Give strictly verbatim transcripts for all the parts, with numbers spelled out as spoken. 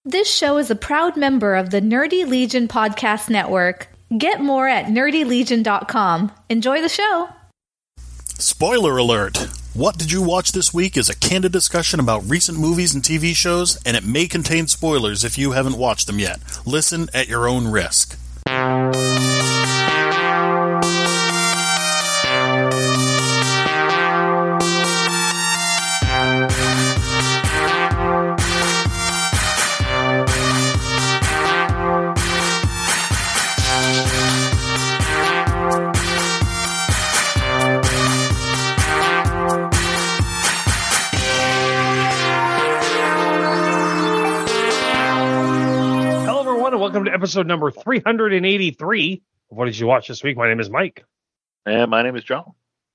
This show is a proud member of the Nerdy Legion Podcast Network. Get more at nerdy legion dot com. Enjoy the show. Spoiler alert! What Did You Watch This Week is a candid discussion about recent movies and T V shows, and it may contain spoilers if you haven't watched them yet. Listen at your own risk. Welcome to episode number three hundred eighty-three of What Did You Watch This Week? My name is Mike. And my name is John.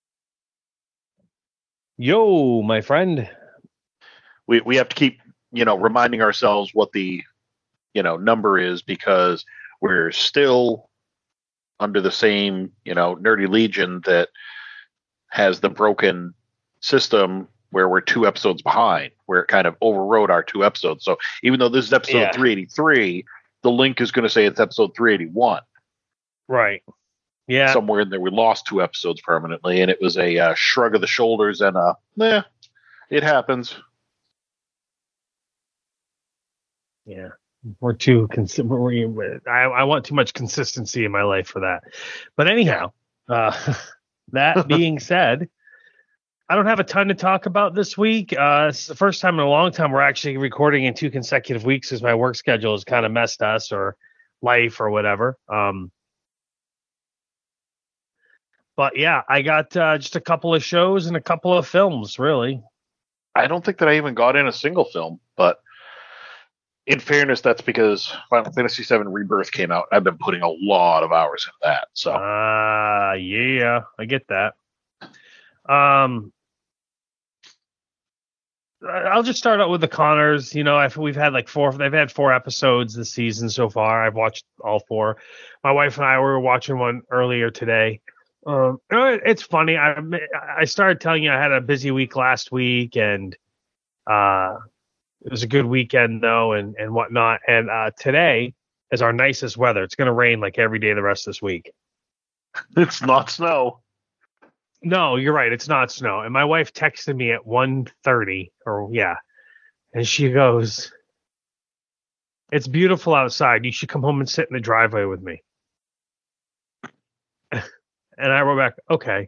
Yo, my friend. We we have to keep, you know, reminding ourselves what the, you know, number is because we're still under the same, you know, Nerdy Legion that has the broken system where we're two episodes behind, where it kind of overrode our two episodes. So even though this is episode yeah. three eighty-three, the link is going to say it's episode three eighty-one. Right. Yeah. Somewhere in there, we lost two episodes permanently, and it was a uh, shrug of the shoulders and a, eh, it happens. Yeah. We're too, cons- we're, I, I want too much consistency in my life for that. But anyhow, uh, that being said, I don't have a ton to talk about this week. Uh, this is the first time in a long time we're actually recording in two consecutive weeks as my work schedule has kind of messed us or life or whatever. Um, but yeah, I got uh, just a couple of shows and a couple of films, really. I don't think that I even got in a single film, but in fairness, that's because Final Fantasy seven Rebirth came out. I've been putting a lot of hours into that. So, uh, yeah, I get that. Um, I'll just start out with the Connors. You know, I've, we've had like four, they've had four episodes this season so far. I've watched all four. My wife and I were watching one earlier today. Um, it's funny. I, I started telling you I had a busy week last week and, uh, it was a good weekend though, and, and whatnot. And, uh, today is our nicest weather. It's going to rain like every day the rest of this week. It's not snow. No, you're right. It's not snow. And my wife texted me at one thirty, or yeah, and she goes, "It's beautiful outside. You should come home and sit in the driveway with me." And I wrote back, "Okay."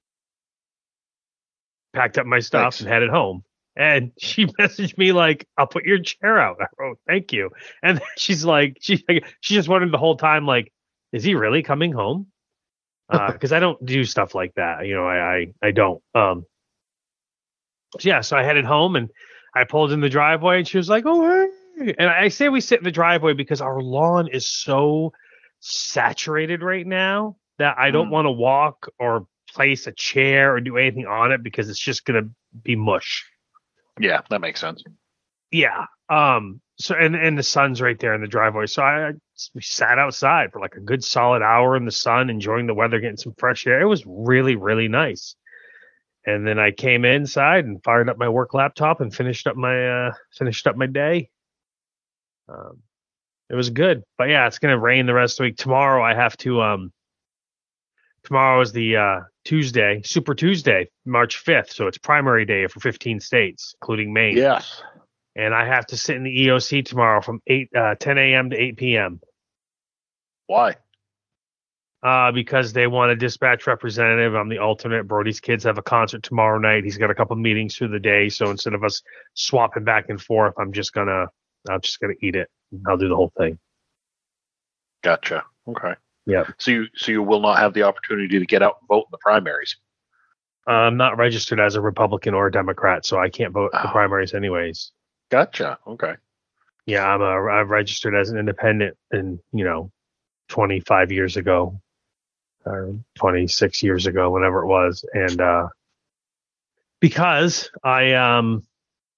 Packed up my stuff Thanks. and headed home. And she messaged me like, "I'll put your chair out." I wrote, "Thank you." And then she's like, she she just wondered the whole time, like, is he really coming home? Because uh, I don't do stuff like that, you know. I I, I don't. Um. So yeah, so I headed home and I pulled in the driveway, and she was like, "Oh," hey. And I say we sit in the driveway because our lawn is so saturated right now that I don't mm. want to walk or place a chair or do anything on it because it's just gonna be mush. Yeah, that makes sense. Yeah. Um. So and, and the sun's right there in the driveway. So I, I we sat outside for like a good solid hour in the sun, enjoying the weather, getting some fresh air. It was really, really nice. And then I came inside and fired up my work laptop and finished up my uh, finished up my day. Um, it was good. But yeah, it's gonna rain the rest of the week. Tomorrow I have to um tomorrow is the uh, Tuesday, Super Tuesday, March fifth. So it's primary day for fifteen states, including Maine. Yes. And I have to sit in the E O C tomorrow from eight, uh, ten a.m. to eight p.m. Why? Uh, because they want a dispatch representative. I'm the alternate. Brody's kids have a concert tomorrow night. He's got a couple meetings through the day. So instead of us swapping back and forth, I'm just gonna, I'm just gonna eat it. I'll do the whole thing. Gotcha. Okay. Yeah. So you, so you will not have the opportunity to get out and vote in the primaries. I'm not registered as a Republican or a Democrat, so I can't vote in the primaries anyways. Gotcha. Okay. Yeah, I'm a, I'm registered as an independent, and you know, twenty-five years ago, or twenty-six years ago, whenever it was, and uh, because I um,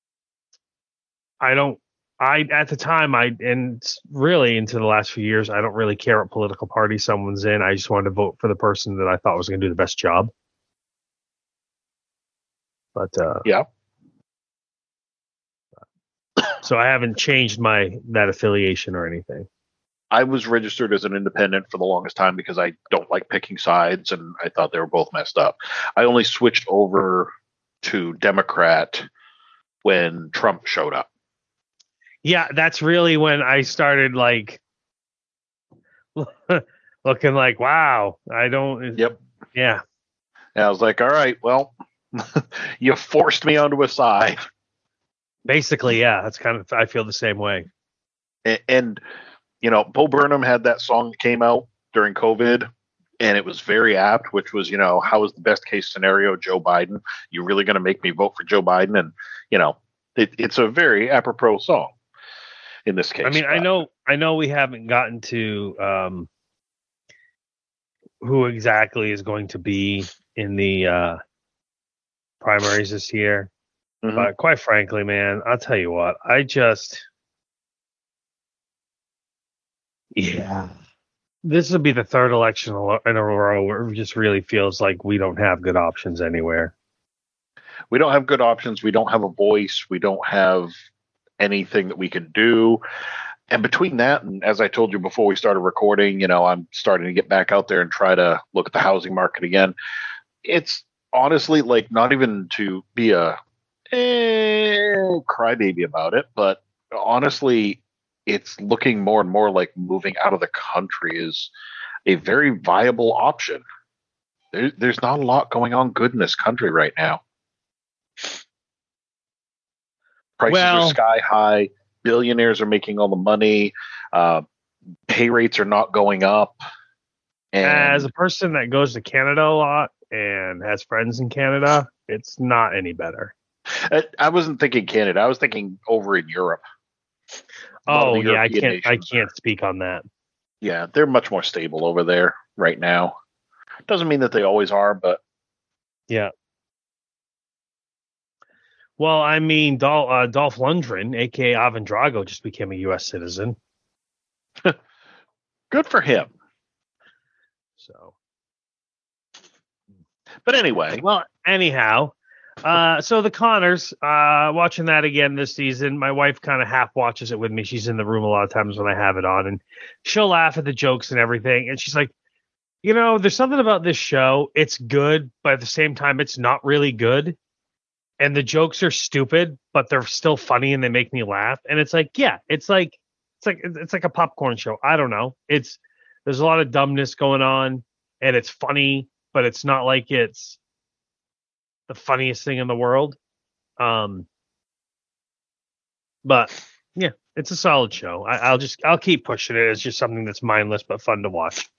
I don't, I at the time I and really into the last few years, I don't really care what political party someone's in. I just wanted to vote for the person that I thought was going to do the best job. But uh, yeah. So I haven't changed my that affiliation or anything. I was registered as an independent for the longest time because I don't like picking sides, and I thought they were both messed up. I only switched over to Democrat when Trump showed up. Yeah, that's really when I started like looking like, wow, I don't. Yep. Yeah. And I was like, all right, well, you forced me onto a side. Basically, yeah, that's kind of, I feel the same way. And, and you know, Bo Burnham had that song that came out during COVID, and it was very apt, which was, you know, how is the best case scenario, Joe Biden? You really going to make me vote for Joe Biden? And, you know, it, it's a very apropos song in this case. I mean, I know, I know we haven't gotten to um, who exactly is going to be in the uh, primaries this year. Mm-hmm. But quite frankly, man, I'll tell you what, I just, yeah, this will be the third election in a row where it just really feels like we don't have good options anywhere. We don't have good options. We don't have a voice. We don't have anything that we can do. And between that, and as I told you before we started recording, you know, I'm starting to get back out there and try to look at the housing market again. It's honestly like not even to be a eh, crybaby about it, but honestly, it's looking more and more like moving out of the country is a very viable option. There, there's not a lot going on good in this country right now. Prices well, are sky high. Billionaires are making all the money. Uh, pay rates are not going up. And as a person that goes to Canada a lot and has friends in Canada, it's not any better. I, I wasn't thinking Canada. I was thinking over in Europe. Oh yeah, I can't. I can't speak on that. Yeah, they're much more stable over there right now. Doesn't mean that they always are, but yeah. Well, I mean, Dol- uh, Dolph Lundgren, aka Ivan Drago, just became a U S citizen. Good for him. So, but anyway, well, anyhow, uh, so the Conners, uh, watching that again this season. My wife kind of half watches it with me. She's in the room a lot of times when I have it on, and she'll laugh at the jokes and everything. And she's like, you know, there's something about this show. It's good, but at the same time, it's not really good. And the jokes are stupid, but they're still funny and they make me laugh. And it's like, yeah, it's like, it's like, it's like a popcorn show. I don't know. It's, there's a lot of dumbness going on and it's funny, but it's not like it's the funniest thing in the world. Um, but yeah, it's a solid show. I, I'll just, I'll keep pushing it. It's just something that's mindless, but fun to watch.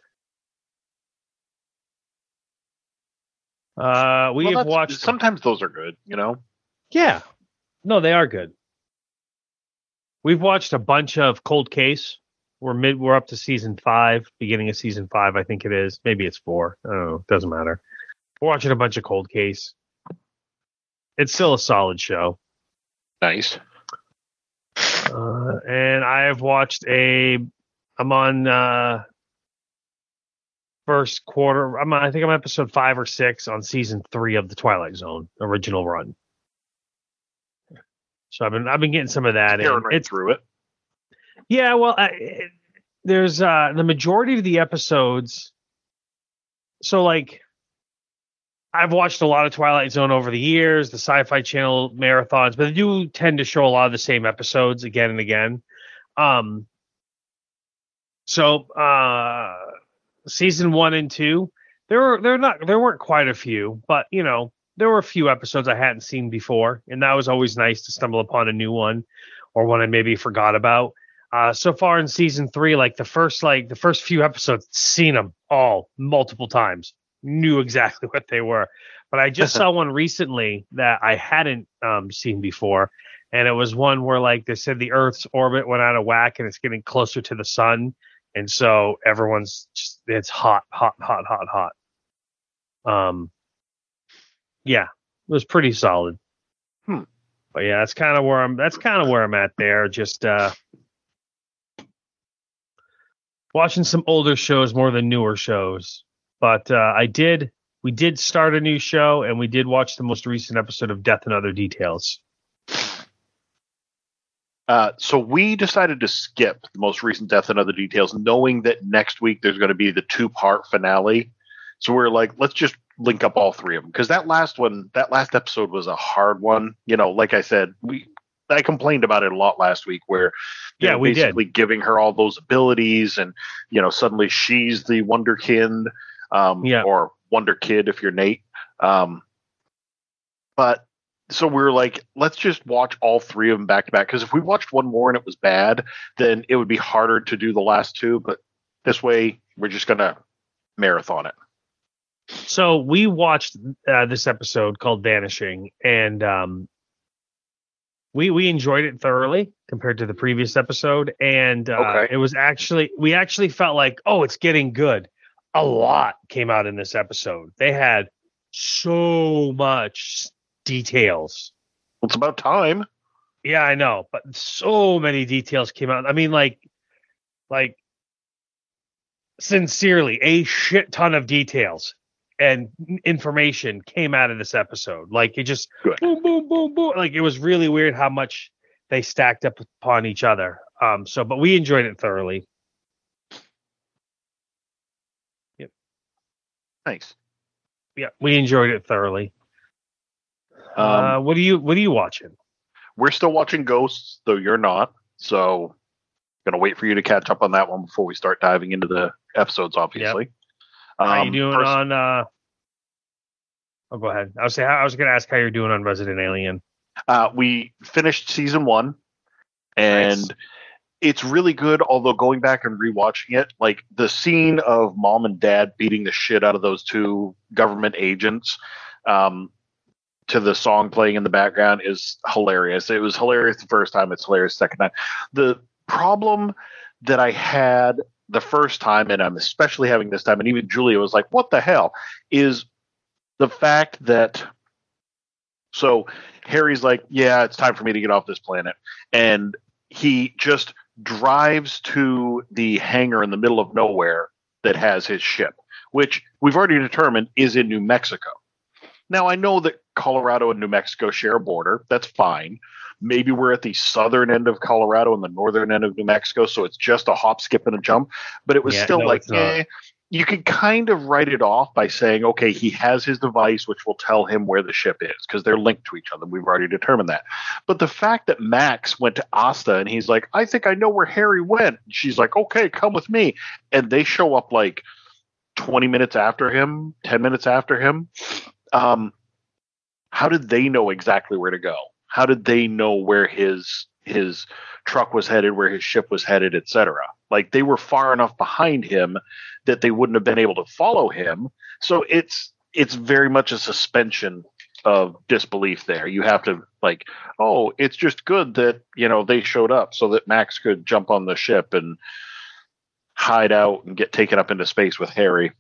Uh, we well, have watched. Sometimes those are good, you know. Yeah, no, they are good. We've watched a bunch of Cold Case. We're mid. We're up to season five, beginning of season five, I think it is. Maybe it's four. I don't know. Doesn't matter. We're watching a bunch of Cold Case. It's still a solid show. Nice. Uh, and I have watched a. I'm on. Uh, First quarter, I'm I think I'm episode five or six on season three of the Twilight Zone original run. So I've been I've been getting some of that. In. Right it's through it. Yeah, well, I, it, there's uh, the majority of the episodes. So like, I've watched a lot of Twilight Zone over the years, the Sci-Fi Channel marathons, but they do tend to show a lot of the same episodes again and again. Um. So uh. Season one and two, there were there not there weren't quite a few, but you know there were a few episodes I hadn't seen before, and that was always nice to stumble upon a new one or one I maybe forgot about. Uh, so far in season three, like the first like the first few episodes, seen them all multiple times, knew exactly what they were. But I just saw one recently that I hadn't um, seen before, and it was one where like they said the Earth's orbit went out of whack and it's getting closer to the sun. And so everyone's just, it's hot, hot, hot, hot, hot. Um, yeah, it was pretty solid. Hmm. But yeah, that's kind of where I'm, that's kind of where I'm at there. Just, uh, watching some older shows more than newer shows. But, uh, I did, we did start a new show and we did watch the most recent episode of Death and Other Details. Uh, so we decided to skip the most recent Death and Other Details, knowing that next week there's going to be the two-part finale. So we're like, let's just link up all three of them, because that last one, that last episode was a hard one. You know, like I said, we I complained about it a lot last week, where yeah, know, we basically did. giving her all those abilities, and you know, suddenly she's the Wonderkind, um, Yeah. or Wonder Kid if you're Nate. Um, but so we were like, let's just watch all three of them back to back, because if we watched one more and it was bad, then it would be harder to do the last two. But this way, we're just gonna marathon it. So we watched uh, this episode called Vanishing, and um, we we enjoyed it thoroughly compared to the previous episode, and uh, Okay. it was actually we actually felt like, oh, it's getting good. A lot came out in this episode. They had so much details. It's about time. Yeah, I know, but so many details came out. I mean, like, like sincerely, a shit ton of details and information came out of this episode. Like, it just Good. boom, boom, boom, boom. Like, it was really weird how much they stacked up upon each other. Um, so, but we enjoyed it thoroughly. Yep. Nice. Yeah, we enjoyed it thoroughly. Um, uh, what are you What are you watching? We're still watching Ghosts, though you're not. So, gonna wait for you to catch up on that one before we start diving into the episodes. Obviously. How Um, you doing first- on? Uh... Oh, go ahead. I was say I was going to ask how you're doing on Resident Alien. Uh, we finished season one, and Nice. it's really good. Although going back and rewatching it, like the scene of mom and dad beating the shit out of those two government agents, um, to the song playing in the background is hilarious. It was hilarious the first time. It's hilarious the second time. The problem that I had the first time, and I'm especially having this time, and even Julia was like, "What the hell?" is the fact that. So Harry's like, yeah, it's time for me to get off this planet. And he just drives to the hangar in the middle of nowhere that has his ship, which we've already determined is in New Mexico. Now, I know that Colorado and New Mexico share a border. That's fine. Maybe we're at the southern end of Colorado and the northern end of New Mexico, so it's just a hop, skip, and a jump. But it was Yeah, still no, like, it's not. eh. You could kind of write it off by saying, okay, he has his device, which will tell him where the ship is, because they're linked to each other. We've already determined that. But the fact that Max went to Asta and he's like, I think I know where Harry went. She's like, okay, come with me. And they show up like twenty minutes after him, ten minutes after him. Um, how did they know exactly where to go? How did they know where his his truck was headed, where his ship was headed, et cetera? Like, they were far enough behind him that they wouldn't have been able to follow him. So it's it's very much a suspension of disbelief there. You have to like, oh, it's just good that, you know, they showed up so that Max could jump on the ship and hide out and get taken up into space with Harry.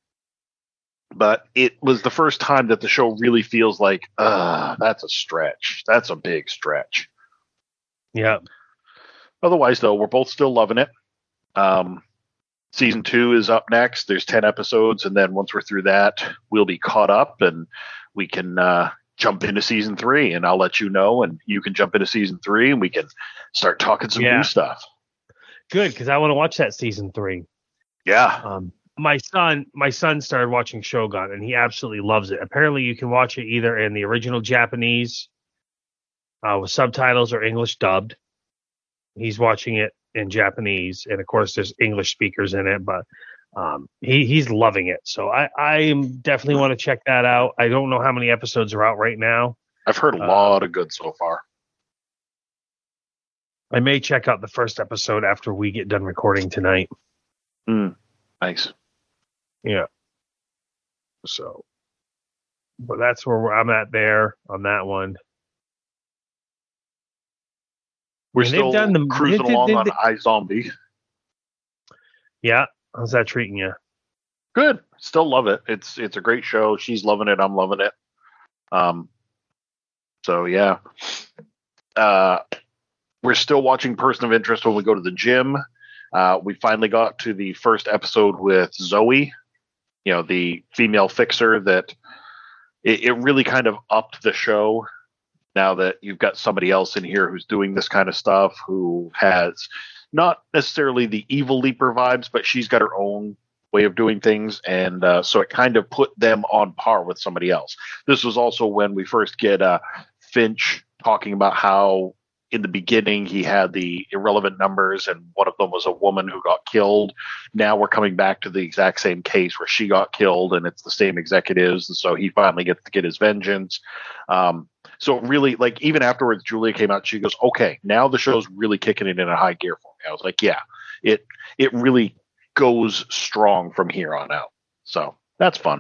But it was the first time that the show really feels like, uh, that's a stretch. That's a big stretch. Yeah. Otherwise, though, we're both still loving it. Um, season two is up next. There's ten episodes, and then once we're through that, we'll be caught up, and we can uh, jump into season three. And I'll let you know, and you can jump into season three, and we can start talking some Yeah. new stuff. Good, because I want to watch that season three. Yeah. Um, my son, my son started watching Shogun, and he absolutely loves it. Apparently, you can watch it either in the original Japanese uh, with subtitles or English dubbed. He's watching it in Japanese, and of course, there's English speakers in it, but um, he he's loving it. So I I definitely want to check that out. I don't know how many episodes are out right now. I've heard a Uh, lot of good so far. I may check out the first episode after we get done recording tonight. Mm, nice. Yeah. So, but that's where I'm at there on that one. We're And they've still done the- cruising they- they- along they- on they- iZombie. Yeah. How's that treating you? Good. Still love it. It's it's a great show. She's loving it. I'm loving it. Um. So yeah. Uh, we're still watching Person of Interest when we go to the gym. Uh, we finally got to the first episode with Zoe, you know, the female fixer that it, it really kind of upped the show now that you've got somebody else in here who's doing this kind of stuff, who has not necessarily the evil Leaper vibes, but she's got her own way of doing things, and uh, so it kind of put them on par with somebody else. This was also when we first get uh, Finch talking about how in the beginning he had the irrelevant numbers and one of them was a woman who got killed. Now we're coming back to the exact same case where she got killed and it's the same executives, and so he finally gets to get his vengeance. Um, so really, like, even afterwards Julia came out, she goes, okay, now the show's really kicking it in a high gear for me. I was like, yeah, it it really goes strong from here on out. So that's fun.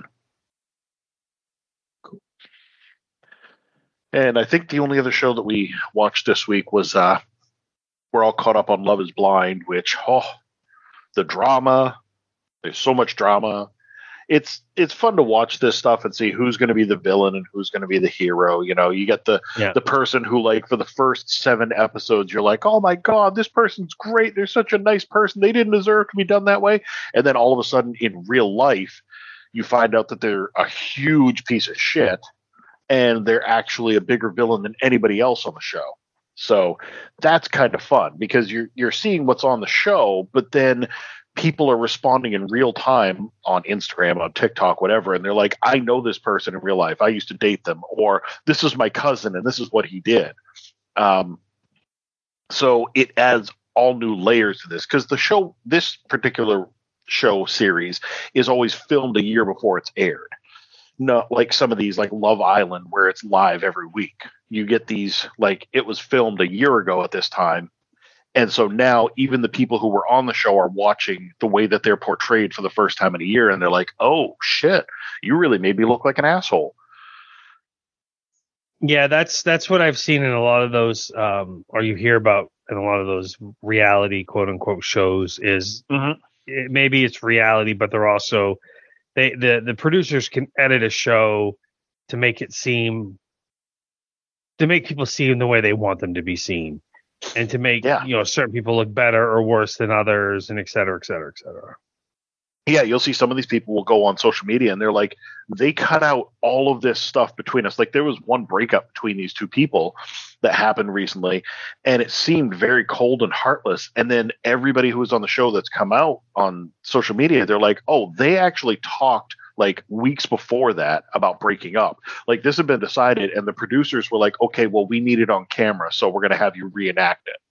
Cool. And I think the only other show that we watched this week was uh, we're all caught up on Love is Blind, which, oh, the drama, there's so much drama. It's it's fun to watch this stuff and see who's going to be the villain and who's going to be the hero. You know, you get the yeah. the person who, like, for the first seven episodes, you're like, oh my God, this person's great. They're such a nice person. They didn't deserve to be done that way. And then all of a sudden, in real life, you find out that they're a huge piece of shit, and they're actually a bigger villain than anybody else on the show. So that's kind of fun because you're you're seeing what's on the show, but then people are responding in real time on Instagram, on TikTok, whatever, and they're like, I know this person in real life. I used to date them, or this is my cousin and this is what he did. Um, so it adds all new layers to this, because the show, this particular show series, is always filmed a year before it's aired. Not like some of these, like Love Island, where it's live every week. You get these, like, it was filmed a year ago at this time. And so now even the people who were on the show are watching the way that they're portrayed for the first time in a year. And they're like, oh, shit, you really made me look like an asshole. Yeah, that's that's what I've seen in a lot of those, um, or you hear about in a lot of those reality, quote unquote, shows is mm-hmm. it, maybe it's reality, but they're also, they the, the producers can edit a show to make it seem, to make people see them the way they want them to be seen. And to make yeah. you know certain people look better or worse than others, and et cetera, et cetera, et cetera. Yeah, you'll see some of these people will go on social media and they're like, they cut out all of this stuff between us. Like, there was one breakup between these two people that happened recently, and it seemed very cold and heartless. And then everybody who was on the show that's come out on social media, they're like, oh, they actually talked like weeks before that about breaking up. Like, this had been decided, and the producers were like, okay, well, we need it on camera, so we're going to have you reenact it.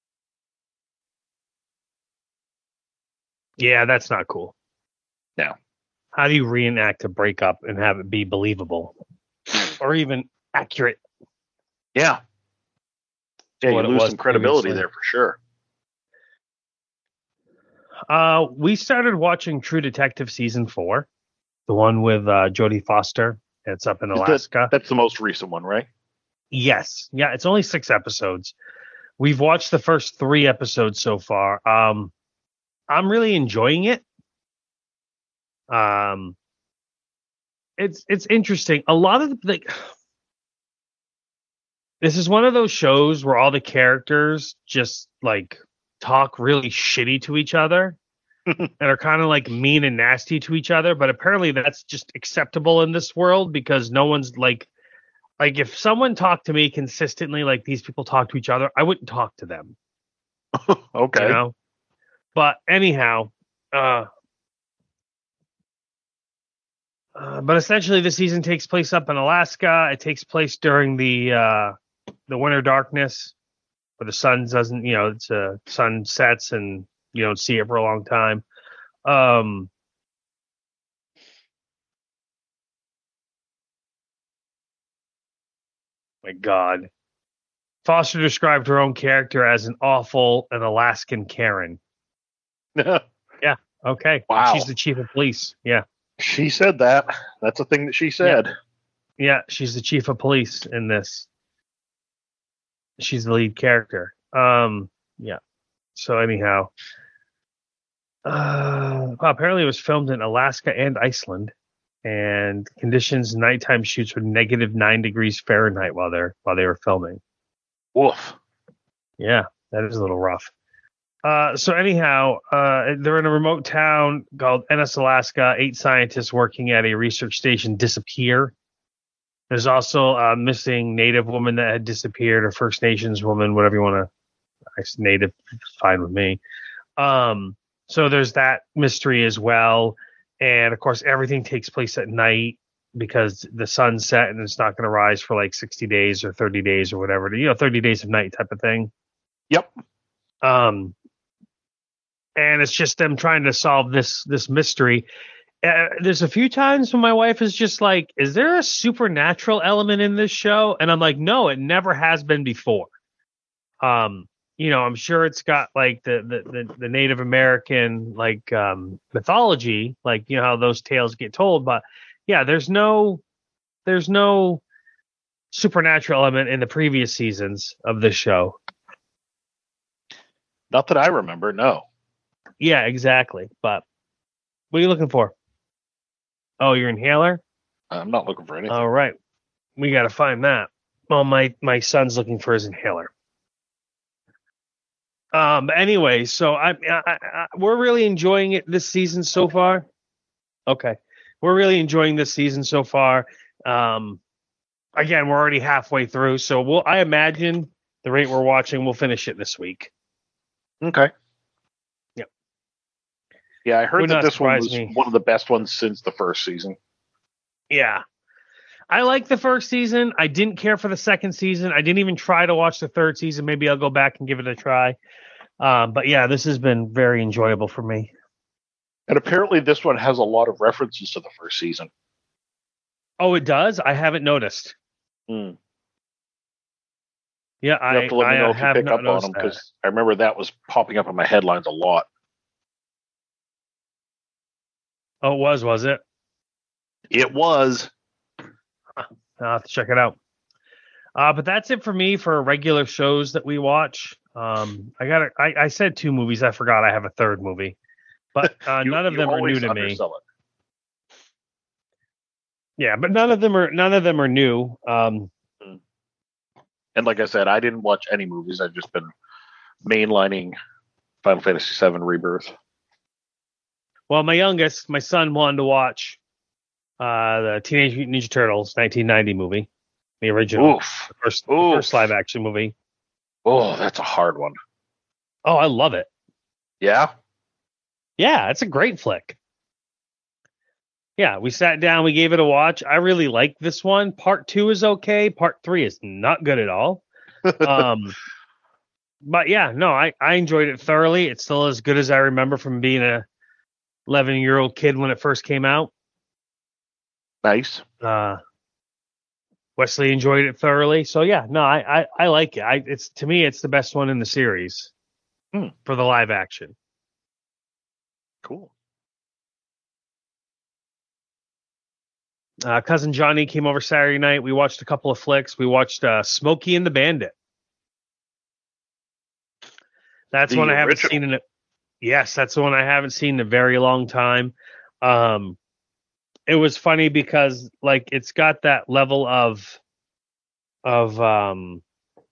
Yeah, that's not cool. No. How do you reenact a breakup and have it be believable or even accurate? Yeah. Yeah, you lose some credibility previously. There for sure. Uh, we started watching True Detective season four. The one with uh, Jodie Foster. It's up in Alaska. That, that's the most recent one, right? Yes. Yeah, it's only six episodes. We've watched the first three episodes so far. Um, I'm really enjoying it. Um, it's it's interesting. A lot of the, like, this is one of those shows where all the characters just like talk really shitty to each other. And are kind of like mean and nasty to each other, but apparently that's just acceptable in this world because no one's like, like if someone talked to me consistently like these people talk to each other, I wouldn't talk to them. Okay. You know? But anyhow, uh, uh, but essentially the season takes place up in Alaska. It takes place during the uh, the winter darkness, where the sun doesn't, you know, it's uh, sun sets and you don't see it for a long time. Um, my God. Foster described her own character as an awful and Alaskan Karen. Yeah. Okay. Wow. She's the chief of police. Yeah. She said that. That's a thing that she said. Yeah. Yeah. She's the chief of police in this. She's the lead character. Um, yeah. So anyhow, Uh, well, apparently it was filmed in Alaska and Iceland, and conditions nighttime shoots were negative nine degrees Fahrenheit while they're while they were filming. Woof. Yeah, that is a little rough. Uh, so anyhow, uh, they're in a remote town called Ennis, Alaska. Eight scientists working at a research station disappear. There's also a missing Native woman that had disappeared, or First Nations woman, whatever you want to. Native, fine with me. Um, so there's that mystery as well, and of course everything takes place at night because the sun's set and it's not going to rise for like sixty days or thirty days or whatever. You know, thirty days of night type of thing. Yep. Um, and it's just them trying to solve this this mystery. Uh, there's a few times when my wife is just like, is there a supernatural element in this show? And I'm like, no, it never has been before. Um, you know, I'm sure it's got like the, the, the, the Native American, like, um, mythology, like, you know, how those tales get told, but yeah, there's no, there's no supernatural element in the previous seasons of this show. Not that I remember. No. Yeah, exactly. But what are you looking for? Oh, your inhaler? I'm not looking for anything. All right. We got to find that. Well, my, my son's looking for his inhaler. Um. Anyway, so I, I, I we're really enjoying it this season so far. Okay, we're really enjoying this season so far. Um, again, we're already halfway through, so we'll. I imagine the rate we're watching, we'll finish it this week. Okay. Yep. Yeah, I heard Would that not this one surprise was me. one of the best ones since the first season. Yeah. I like the first season. I didn't care for the second season. I didn't even try to watch the third season. Maybe I'll go back and give it a try. Um, but yeah, this has been very enjoyable for me. And apparently this one has a lot of references to the first season. Oh, it does? I haven't noticed. Hmm. Yeah, You I have to let me I know if you have pick not up on noticed them, that. because I remember that was popping up in my headlines a lot. Oh, it was, was it? It was. I'll have to check it out. Uh, but that's it for me for regular shows that we watch. Um, I got I, I said two movies. I forgot I have a third movie, but uh, You- none of you them are new always to me. undersell it. Yeah, but none of them are none of them are new. Um, And like I said, I didn't watch any movies. I've just been mainlining Final Fantasy seven Rebirth. well, my youngest, my son, wanted to watch uh, the Teenage Mutant Ninja Turtles nineteen ninety movie, the original, Oof. the first, the Oof. first live action movie. Oh, that's a hard one. Oh, I love it. Yeah? Yeah, it's a great flick. Yeah, we sat down, we gave it a watch. I really like this one. Part two is okay. Part three is not good at all. Um, but yeah, no, I, I enjoyed it thoroughly. It's still as good as I remember from being a eleven year old kid when it first came out. Nice. Uh, Wesley enjoyed it thoroughly. So yeah, no, I, I, I like it. I, it's to me, it's the best one in the series Hmm. for the live action. Cool. Uh, cousin Johnny came over Saturday night. We watched a couple of flicks. We watched uh, Smokey and the Bandit. That's The one I haven't original. seen in a yes, that's the one I haven't seen in a very long time. Um, it was funny because like it's got that level of of um,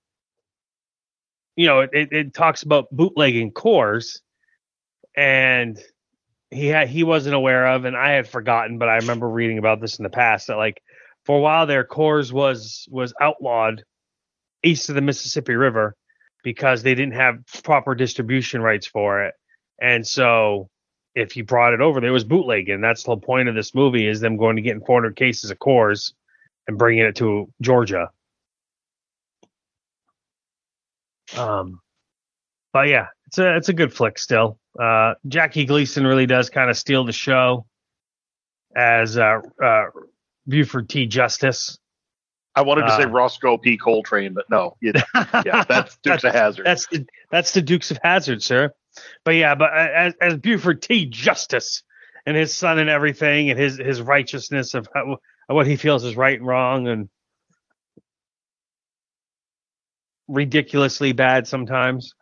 you know, it, it, it talks about bootlegging cores, and he had he wasn't aware of, and I had forgotten, but I remember reading about this in the past that like for a while there, Coors was was outlawed east of the Mississippi River because they didn't have proper distribution rights for it, and so if you brought it over, there was bootlegging. And that's the whole point of this movie is them going to getting four hundred cases of Coors and bringing it to Georgia. Um, but yeah, it's a it's a good flick still. Uh, Jackie Gleason really does kind of steal the show as uh, uh, Buford T. Justice. I wanted to say Uh, Roscoe P. Coltrane, but no. You, yeah, that's Dukes of Hazzard. That's the that's the Dukes of Hazzard, sir. But yeah, but as, as Buford T. Justice and his son and everything, and his his righteousness of, how, of what he feels is right and wrong, and ridiculously bad sometimes.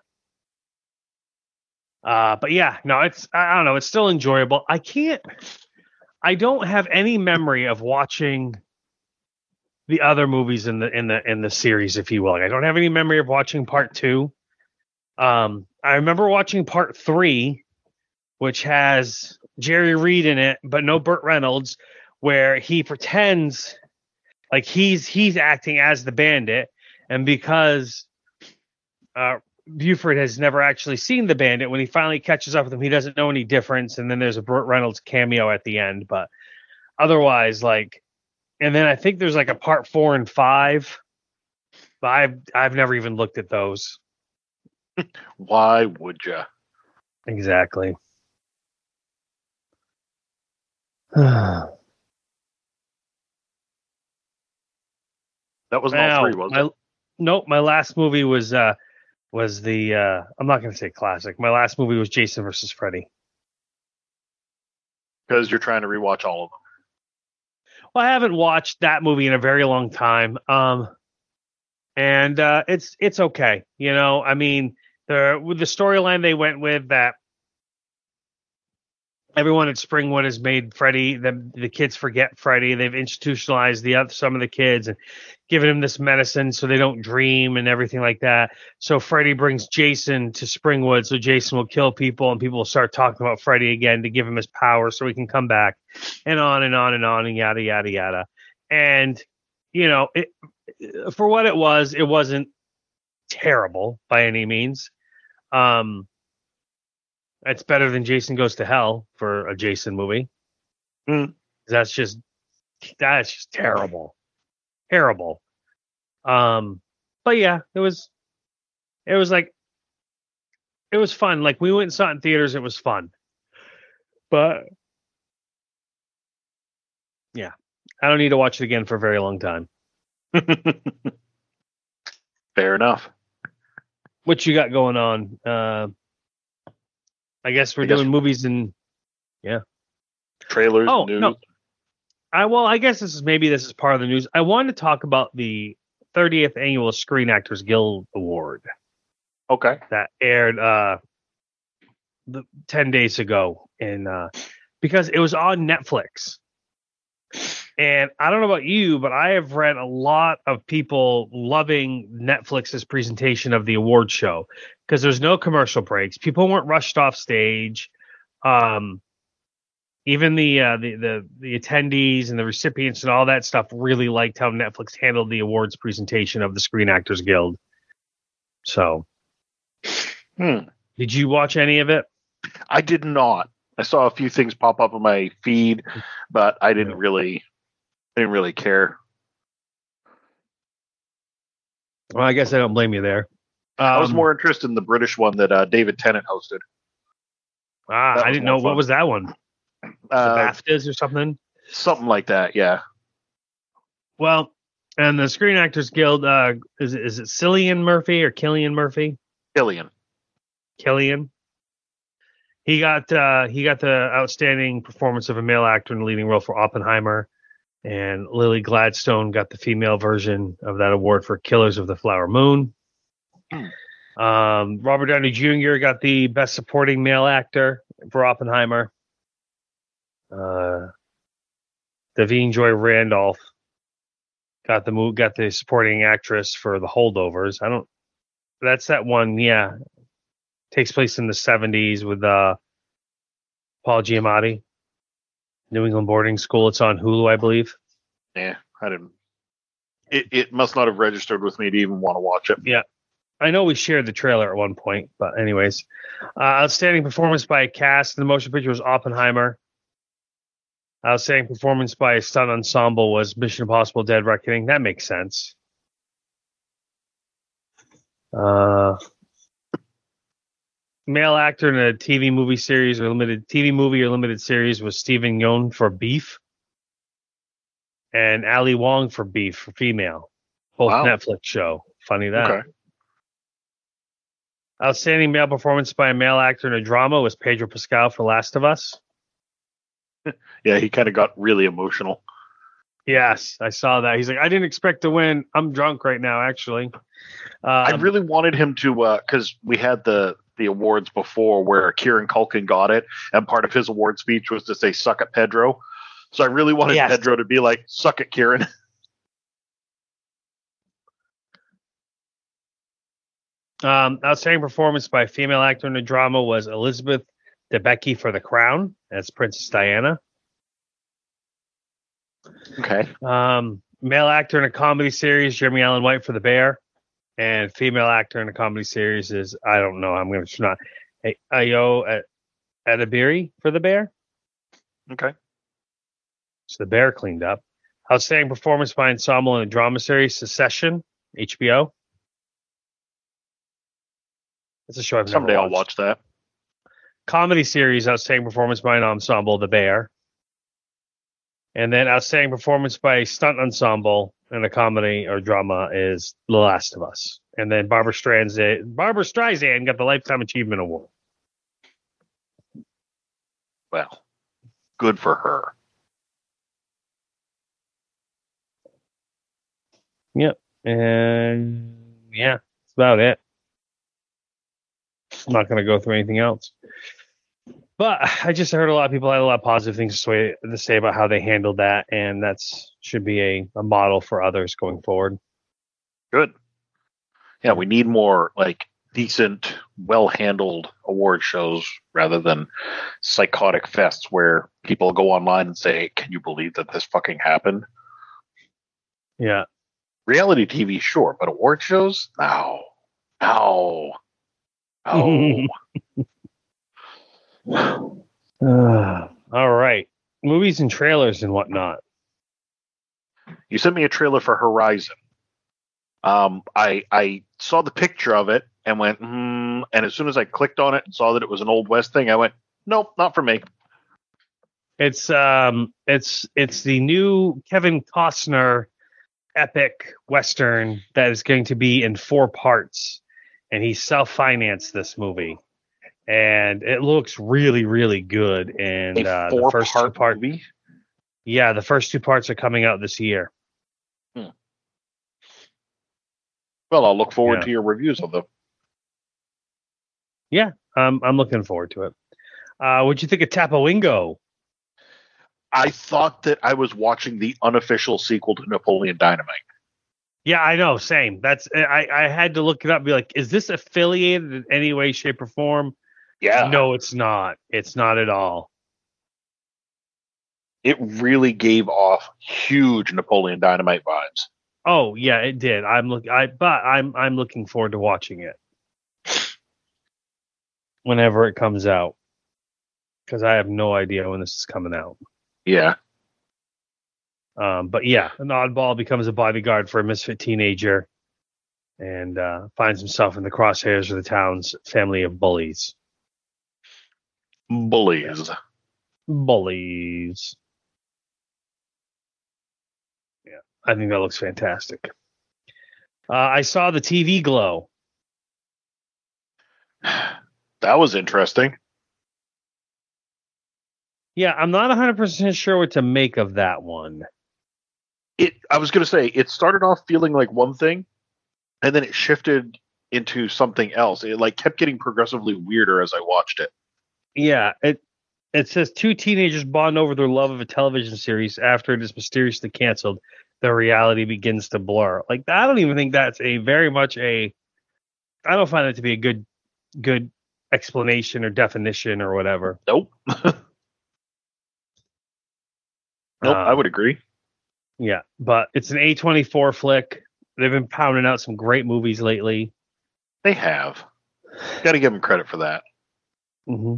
Uh, but yeah, no, it's I don't know, it's still enjoyable. I can't, I don't have any memory of watching the other movies in the in the in the series, if you will. Like, I don't have any memory of watching part two. Um, I remember watching part three, which has Jerry Reed in it, but no Burt Reynolds, where he pretends like he's he's acting as the bandit, and because uh, Buford has never actually seen the bandit, when he finally catches up with him, he doesn't know any difference. And then there's a Burt Reynolds cameo at the end, but otherwise, like, and then I think there's like a part four and five. But I've I've never even looked at those. Why would you? Exactly. That wasn't Now, all three, was my, it? Nope, my last movie was uh was the uh I'm not gonna say classic. My last movie was Jason versus Freddy. Because you're trying to rewatch all of them. Well, I haven't watched that movie in a very long time. Um and uh it's it's okay. You know, I mean, the with the storyline they went with, that everyone at Springwood has made Freddy, the the kids forget Freddy. They've institutionalized the other, some of the kids and given him this medicine so they don't dream and everything like that. So Freddy brings Jason to Springwood so Jason will kill people and people will start talking about Freddy again to give him his power so he can come back, and on and on and on and yada yada yada. And you know, it, for what it was, it wasn't terrible by any means. Um, it's better than Jason Goes to Hell for a Jason movie. Mm. That's just that's just terrible, terrible. Um, but yeah, it was it was like it was fun. Like we went and saw it in theaters. It was fun, but yeah, I don't need to watch it again for a very long time. Fair enough. What you got going on? Uh, I guess we're I guess doing movies and yeah. Trailers, Oh, news. no. I well, I guess this is maybe this is part of the news. I wanted to talk about the thirtieth annual Screen Actors Guild Award Okay. that aired uh the, ten days ago, and uh, because it was on Netflix. And I don't know about you, but I have read a lot of people loving Netflix's presentation of the award show because there's no commercial breaks. People weren't rushed off stage. Um, even the, uh, the the the attendees and the recipients and all that stuff really liked how Netflix handled the awards presentation of the Screen Actors Guild. So, Hmm. did you watch any of it? I did not. I saw a few things pop up on my feed, but I didn't really, I didn't really care. Well, I guess I don't blame you there. Um, I was more interested in the British one that uh, David Tennant hosted. Ah, that I was didn't more know. What fun. was that one? The Uh, BAFTAs or something? something like that, yeah. Well, and the Screen Actors Guild, uh, is, it- is it Cillian Murphy or Killian Murphy? Killian. Killian. He got uh, he got the outstanding performance of a male actor in the leading role for Oppenheimer, and Lily Gladstone got the female version of that award for Killers of the Flower Moon. Hmm. Um, Robert Downey Junior got the Best Supporting Male Actor for Oppenheimer. Uh, Davine Joy Randolph got the mo- got the supporting actress for The Holdovers. I don't. That's that one. Yeah, takes place in the seventies with uh, Paul Giamatti. New England Boarding School. It's on Hulu, I believe. Yeah, I didn't. It, it must not have registered with me to even want to watch it. Yeah. I know we shared the trailer at one point, but anyways. Uh, outstanding performance by a cast in the motion picture was Oppenheimer. Outstanding performance by a stunt ensemble was Mission Impossible Dead Reckoning. That makes sense. Uh, male actor in a T V movie series or limited T V movie or limited series was Stephen Yeun for Beef, and Ali Wong for Beef for female. Both Wow. Netflix show. Funny that. Okay. Outstanding male performance by a male actor in a drama was Pedro Pascal for Last of Us. Yeah, he kind of got really emotional. Yes, I saw that. He's like, I didn't expect to win. I'm drunk right now, actually. Um, I really wanted him to, because we had the the awards before where Kieran Culkin got it, and part of his award speech was to say "suck it, Pedro." So I really wanted Yes. Pedro to be like, "Suck it, Kieran." Um, outstanding performance by a female actor in a drama was Elizabeth Debicki for The Crown as Princess Diana. Okay. Um, male actor in a comedy series, Jeremy Allen White for The Bear. And female actor in a comedy series is, I don't know, I'm going to not, Ayo Edebiri for The Bear. Okay. So The Bear cleaned up. Outstanding performance by ensemble in a drama series, Secession, H B O. It's a show I've never Someday I'll watched. watch that. Comedy series, outstanding performance by an ensemble, The Bear. And then outstanding performance by stunt ensemble in a comedy or drama is The Last of Us. And then Barbara Streisand, Barbara Streisand got the Lifetime Achievement Award. Well, good for her. Yep. And yeah, that's about it. I'm not going to go through anything else. But I just heard a lot of people had a lot of positive things to say, to say about how they handled that, and that's should be a, a model for others going forward. Good. Yeah, we need more like decent, well-handled award shows rather than psychotic fests where people go online and say, "Can you believe that this fucking happened?" Yeah. Reality T V, sure, but award shows? No. No. No. Uh, all right. Movies and trailers and whatnot. You sent me a trailer for Horizon. Um, I I saw the picture of it and went, mm, and as soon as I clicked on it and saw that it was an Old West thing, I went, nope, not for me. It's um it's it's the new Kevin Costner epic Western that is going to be in four parts, and he self-financed this movie. And it looks really, really good. And A uh, the first two four-part parts, movie? yeah, the first two parts are coming out this year. Hmm. Well, I'll look forward Yeah. to your reviews of them. Yeah, um, I'm looking forward to it. Uh, what'd you think of Tapawingo? I thought that I was watching the unofficial sequel to Napoleon Dynamite. Yeah, I know. Same. That's I, I had to look it up and be like, is this affiliated in any way, shape, or form? Yeah. No, it's not. It's not at all. It really gave off huge Napoleon Dynamite vibes. Oh yeah, it did. I'm look. I but I'm I'm looking forward to watching it whenever it comes out, because I have no idea when this is coming out. Yeah. Um, but yeah, an oddball becomes a bodyguard for a misfit teenager, and uh, finds himself in the crosshairs of the town's family of bullies. Bullies. Bullies. Yeah, I think that looks fantastic. Uh, I saw the T V Glow. That was interesting. Yeah, I'm not one hundred percent sure what to make of that one. It. I was going to say, it started off feeling like one thing, and then it shifted into something else. It like kept getting progressively weirder as I watched it. Yeah, it it says two teenagers bond over their love of a television series after it is mysteriously canceled. Their reality begins to blur. Like, I don't even think that's a very much a. I don't find it to be a good good explanation or definition or whatever. Nope. Nope. Um, I would agree. Yeah, but it's an A twenty-four flick. They've been pounding out some great movies lately. They have. Got to give them credit for that. Mm-hmm.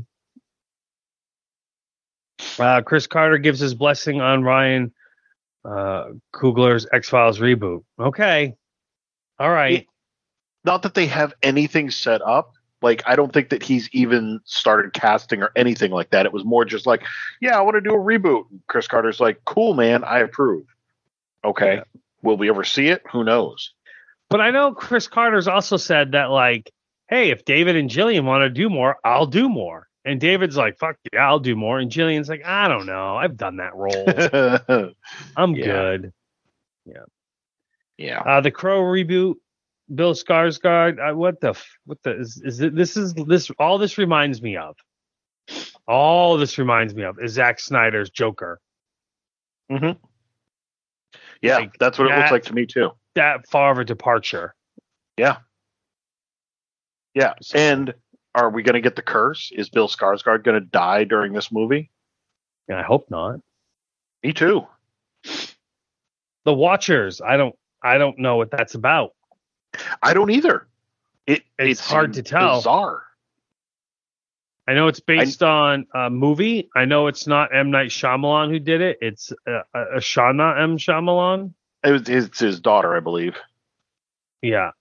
Uh, Chris Carter gives his blessing on Ryan uh, Coogler's X-Files reboot. Okay. All right. Not that they have anything set up. Like, I don't think that he's even started casting or anything like that. It was more just like, yeah, I want to do a reboot. Chris Carter's like, cool, man, I approve. Okay. Yeah. Will we ever see it? Who knows? But I know Chris Carter's also said that, like, hey, if David and Jillian want to do more, I'll do more. And David's like, fuck yeah, I'll do more. And Jillian's like, I don't know. I've done that role. I'm yeah. good. Yeah. Yeah. Uh, the Crow reboot. Bill Skarsgård, uh, what the, f- what the, is, is it, this is, this, all this reminds me of, all this reminds me of is Zack Snyder's Joker. Mm-hmm. Yeah, like, that's what that, it looks like to me too. That far of a departure. Yeah. Yeah. And are we going to get the curse? Is Bill Skarsgård going to die during this movie? Yeah, I hope not. Me too. The Watchers. I don't. I don't know what that's about. I don't either. It It's hard to tell. Bizarre. I know it's based I, on a movie. I know it's not M. Night Shyamalan who did it. It's uh, Ashana M. Shyamalan. It was, it's his daughter, I believe. Yeah.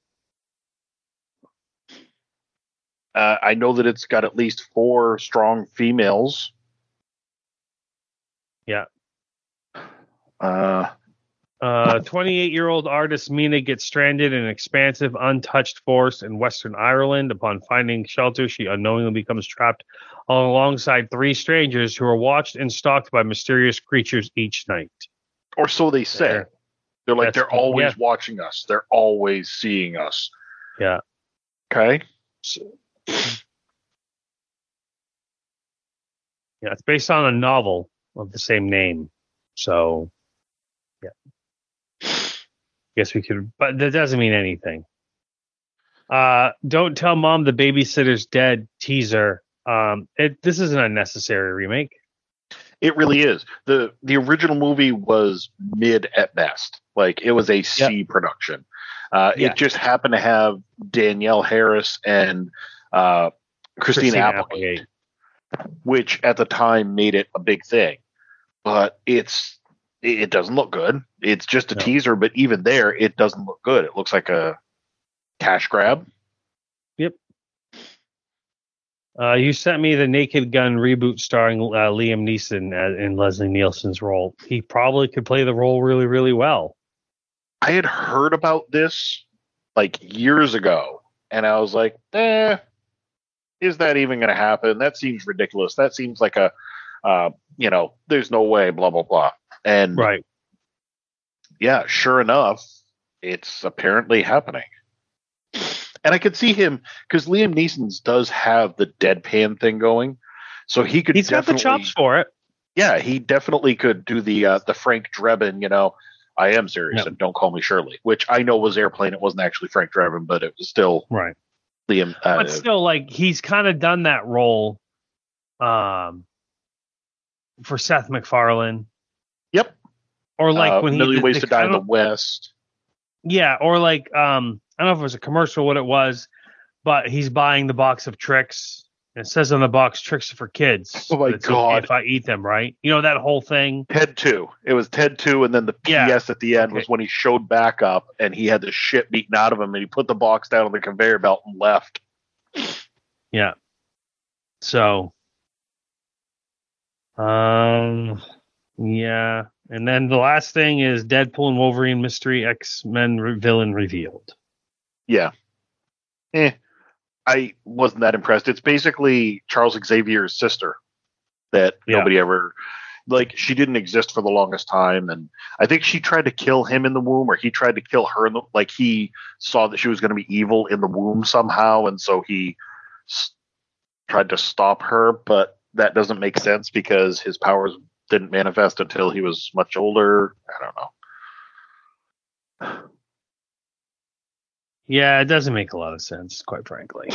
Uh, I know that it's got at least four strong females. Yeah. Uh, uh, twenty-eight-year-old artist Mina gets stranded in an expansive, untouched forest in Western Ireland. Upon finding shelter, she unknowingly becomes trapped alongside three strangers who are watched and stalked by mysterious creatures each night. Or so they say. They're, they're like, That's, they're always yeah. watching us. They're always seeing us. Yeah. Okay. So, yeah, it's based on a novel of the same name. So, yeah. Guess we could, but that doesn't mean anything. Uh, Don't Tell Mom the Babysitter's Dead teaser. Um, it this is an unnecessary remake. It really is. the The original movie was mid at best. Like, it was a C yep. production. Uh, yeah. It just happened to have Danielle Harris and uh, Christina, Christina Applegate, Applegate, which at the time made it a big thing. But it's it doesn't look good. It's just a no. teaser, but even there, it doesn't look good. It looks like a cash grab. Yep. Uh, you sent me the Naked Gun reboot starring uh, Liam Neeson as, in Leslie Nielsen's role. He probably could play the role really, really well. I had heard about this like years ago, and I was like, eh, is that even going to happen? That seems ridiculous. That seems like a, uh, you know, there's no way, blah, blah, blah. And right. yeah, sure enough, it's apparently happening. And I could see him, because Liam Neeson does have the deadpan thing going, so he could. He's definitely, got the chops for it. Yeah, he definitely could do the uh, the Frank Drebin, you know, I am serious, yep. and don't call me Shirley, which I know was Airplane. It wasn't actually Frank Drebin, but it was still right. Liam. Uh, but still, like, he's kind of done that role, um, for Seth MacFarlane. Yep. Or like uh, when he Million did Ways the, to Die in the West. Yeah, or like um, I don't know if it was a commercial, what it was, but he's buying the box of tricks. And it says on the box, "Tricks are for kids." Oh my it's god! Okay if I eat them, right? You know that whole thing. Ted two. It was Ted two, and then the P S yeah. at the end okay. was when he showed back up, and he had the shit beaten out of him, and he put the box down on the conveyor belt and left. Yeah. So. Um. Yeah. And then the last thing is Deadpool and Wolverine mystery X-Men re- villain revealed. Yeah. Eh. I wasn't that impressed. It's basically Charles Xavier's sister that yeah. nobody ever... Like, she didn't exist for the longest time, and I think she tried to kill him in the womb, or he tried to kill her in the... Like, he saw that she was going to be evil in the womb somehow, and so he s- tried to stop her, but that doesn't make sense because his powers didn't manifest until he was much older. I don't know. Yeah, it doesn't make a lot of sense, quite frankly.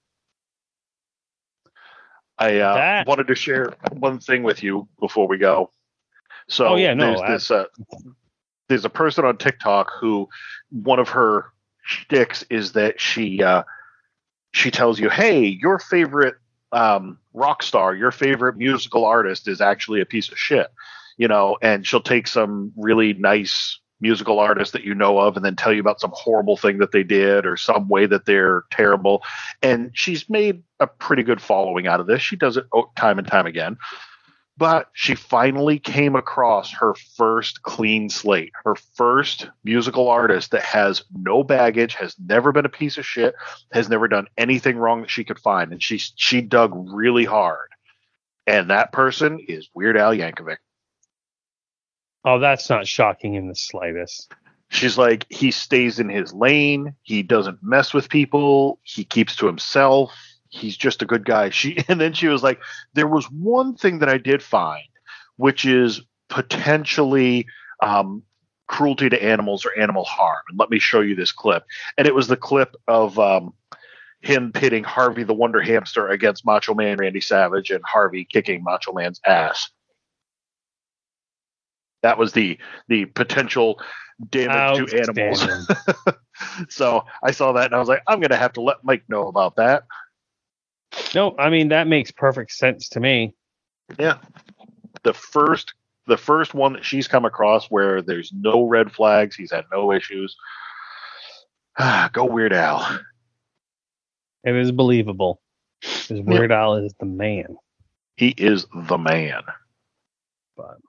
I uh, wanted to share one thing with you before we go. So oh, yeah, no, there's, I... this, uh, there's a person on TikTok who one of her shticks is that she uh, she tells you, hey, your favorite um, rock star, your favorite musical artist is actually a piece of shit, you know, and she'll take some really nice musical artist that you know of and then tell you about some horrible thing that they did or some way that they're terrible. And she's made a pretty good following out of this. She does it time and time again. But she finally came across her first clean slate, her first musical artist that has no baggage, has never been a piece of shit, has never done anything wrong that she could find. And she she dug really hard. And that person is Weird Al Yankovic. Oh, that's not shocking in the slightest. She's like, he stays in his lane. He doesn't mess with people. He keeps to himself. He's just a good guy. She and then she was like, there was one thing that I did find, which is potentially um, cruelty to animals or animal harm. And let me show you this clip. And it was the clip of um, him pitting Harvey the Wonder Hamster against Macho Man Randy Savage and Harvey kicking Macho Man's ass. That was the the potential damage to animals. So I saw that and I was like, I'm going to have to let Mike know about that. No, I mean, that makes perfect sense to me. Yeah. The first the first one that she's come across where there's no red flags, he's had no issues. Go Weird Al. It is believable. Because Weird yeah. Al is the man. He is the man. But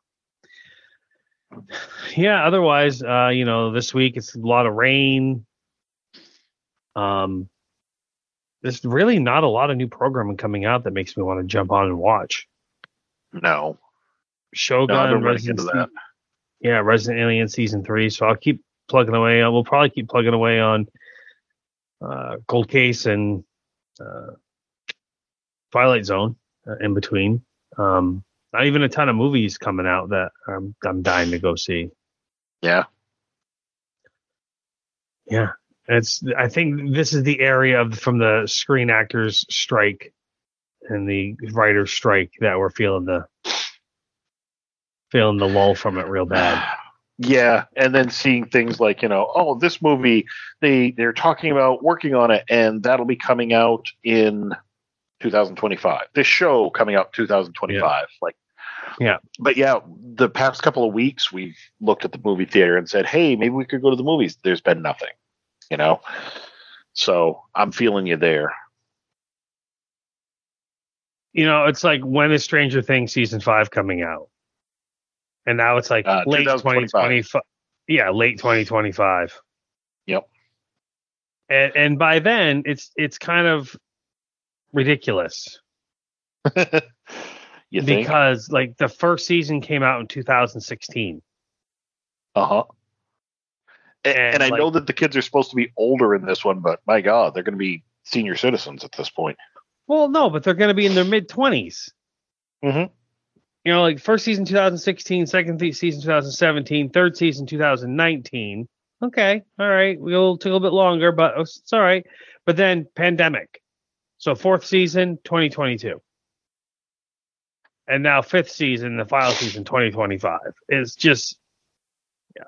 yeah, otherwise, uh, you know, this week it's a lot of rain. Um, there's really not a lot of new programming coming out that makes me want to jump on and watch. No. Shogun, no, Resident that. Yeah, Resident Alien Season three. So I'll keep plugging away. We'll probably keep plugging away on uh, Cold Case and uh, Twilight Zone uh, in between. Um, not even a ton of movies coming out that I'm, I'm dying to go see. Yeah. Yeah. It's. I think this is the area of from the Screen Actors strike and the writers strike that we're feeling the feeling the lull from it real bad. Yeah, and then seeing things like, you know, oh, this movie, they they're talking about working on it, and that'll be coming out in two thousand twenty-five. This show coming out two thousand twenty-five. Yeah. Like, yeah. But yeah, the past couple of weeks, we've looked at the movie theater and said, hey, maybe we could go to the movies. There's been nothing, you know? So I'm feeling you there. You know, it's like, when is Stranger Things season five coming out? And now it's like uh, late twenty twenty-five. Yeah, late twenty twenty-five. Yep. And and by then, it's it's kind of ridiculous. You think? Because like the first season came out in two thousand sixteen. Uh huh. And, and, and I like, know that the kids are supposed to be older in this one, but my God, they're going to be senior citizens at this point. Well, no, but they're going to be in their mid twenties. Mm-hmm. You know, like first season two thousand sixteen, second th- season two thousand seventeen, third season two thousand nineteen. Okay, all right, we'll take a little bit longer, but it's all right. But then pandemic, so fourth season twenty twenty-two, and now fifth season, the final season twenty twenty-five. Is just yeah,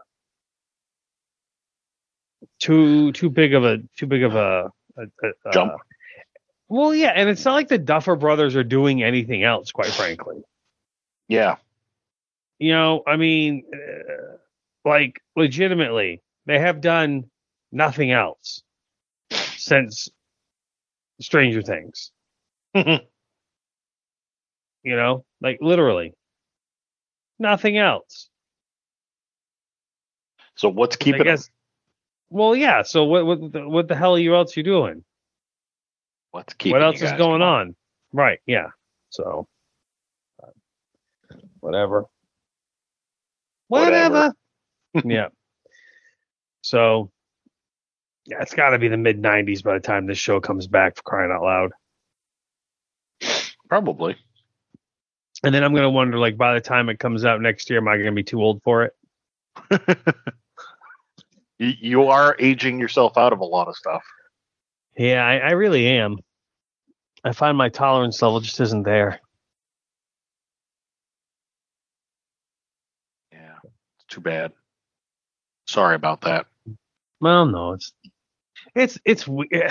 too too big of a too big of a, a, a jump. Uh, well, yeah, and it's not like the Duffer Brothers are doing anything else, quite frankly. Yeah. You know, I mean, uh, like, legitimately, they have done nothing else since Stranger Things. You know, like, literally. Nothing else. So what's keeping guess, them? Well, yeah, so what what the, what the hell are you else you doing? What's keeping What else you is going on? on? Right, yeah. So... Whatever. Whatever. Whatever. Yeah. So, yeah, it's got to be the mid nineties by the time this show comes back, for crying out loud. Probably. And then I'm going to wonder, like, by the time it comes out next year, am I going to be too old for it? You are aging yourself out of a lot of stuff. Yeah, I, I really am. I find my tolerance level just isn't there. Too bad. Sorry about that. Well, no, it's it's it's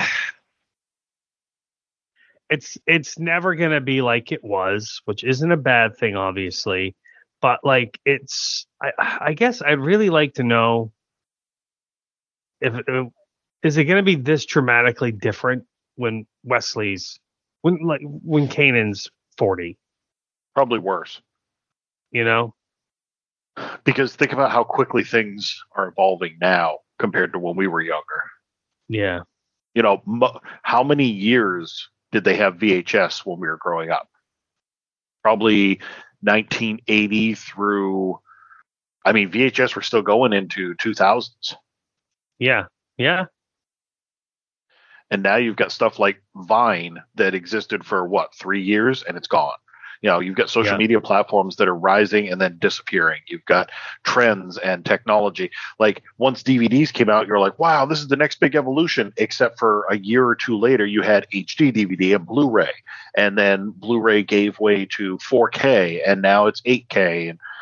it's it's never gonna be like it was, which isn't a bad thing, obviously. But like, it's I I guess I'd really like to know if, if is it gonna be this dramatically different when Wesley's when like when Kanan's forty? Probably worse. You know. Because think about how quickly things are evolving now compared to when we were younger. Yeah. You know, m- how many years did they have V H S when we were growing up? Probably nineteen eighty through, I mean, V H S were still going into two thousands. Yeah. Yeah. And now you've got stuff like Vine that existed for what, three years and it's gone. You know, you've got social yeah. media platforms that are rising and then disappearing. You've got trends and technology. Like once D V Ds came out, you're like, wow, this is the next big evolution. Except for a year or two later, you had H D D V D and Blu-ray. And then Blu-ray gave way to four K and now it's eight K. And,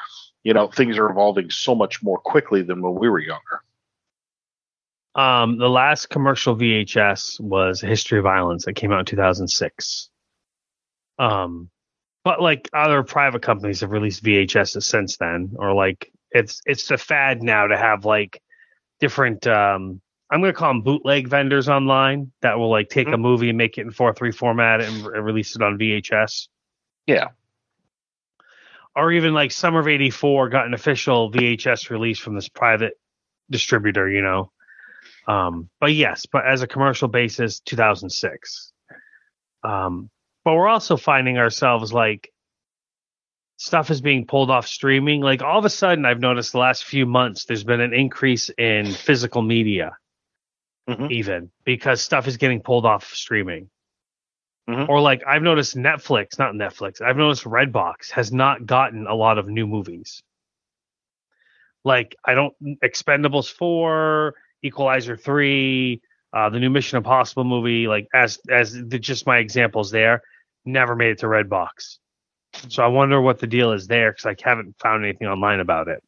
you know, things are evolving so much more quickly than when we were younger. Um, the last commercial V H S was History of Violence that came out in two thousand six. Um, but like other private companies have released V H Ss since then, or like it's it's the fad now to have like different. Um, I'm going to call them bootleg vendors online that will like take mm-hmm. a movie and make it in four three format and re- release it on V H S. Yeah. Or even like Summer of eighty-four got an official V H S release from this private distributor, you know. Um, but yes, but as a commercial basis, two thousand six. Um, but we're also finding ourselves like stuff is being pulled off streaming. Like all of a sudden, I've noticed the last few months, there's been an increase in physical media, mm-hmm. even because stuff is getting pulled off streaming. Mm-hmm. Or like I've noticed Netflix, not Netflix, I've noticed Redbox has not gotten a lot of new movies. Like I don't, Expendables four, Equalizer three, uh, the new Mission Impossible movie, like as as the, just my examples there, never made it to Redbox. So I wonder what the deal is there because I haven't found anything online about it.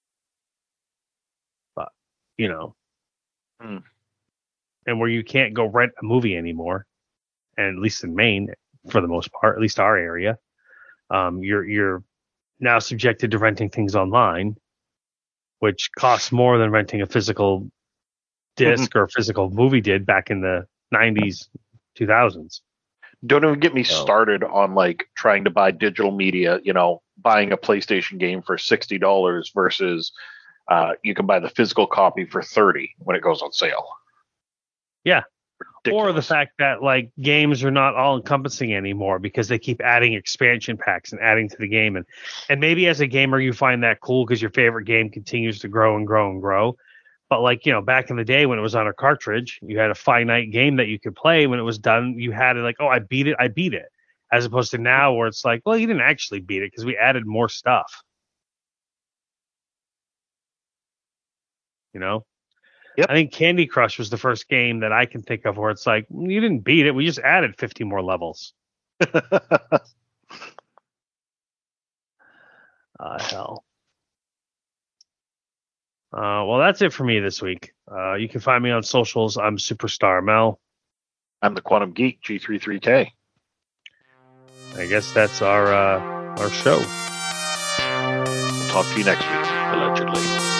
But you know, mm. and where you can't go rent a movie anymore, and at least in Maine, for the most part, at least our area, um, you're you're now subjected to renting things online, which costs more than renting a physical disc mm-hmm. or physical movie did back in the nineties, two thousands. Don't even get me so. started on like trying to buy digital media, you know, buying a PlayStation game for sixty dollars versus uh, you can buy the physical copy for thirty when it goes on sale. Yeah. Ridiculous. Or the fact that like games are not all encompassing anymore because they keep adding expansion packs and adding to the game. And, and maybe as a gamer, you find that cool because your favorite game continues to grow and grow and grow. But like, you know, back in the day when it was on a cartridge, you had a finite game that you could play. When it was done, you had it like, oh, I beat it. I beat it. As opposed to now where it's like, well, you didn't actually beat it because we added more stuff. You know? Yep. I think Candy Crush was the first game that I can think of where it's like, you didn't beat it. We just added fifty more levels. uh, hell. Uh, well, that's it for me this week. Uh, you can find me on socials. I'm Superstar Mel. I'm the Quantum Geek, G thirty-three K. I guess that's our uh, our show. We'll talk to you next week, allegedly.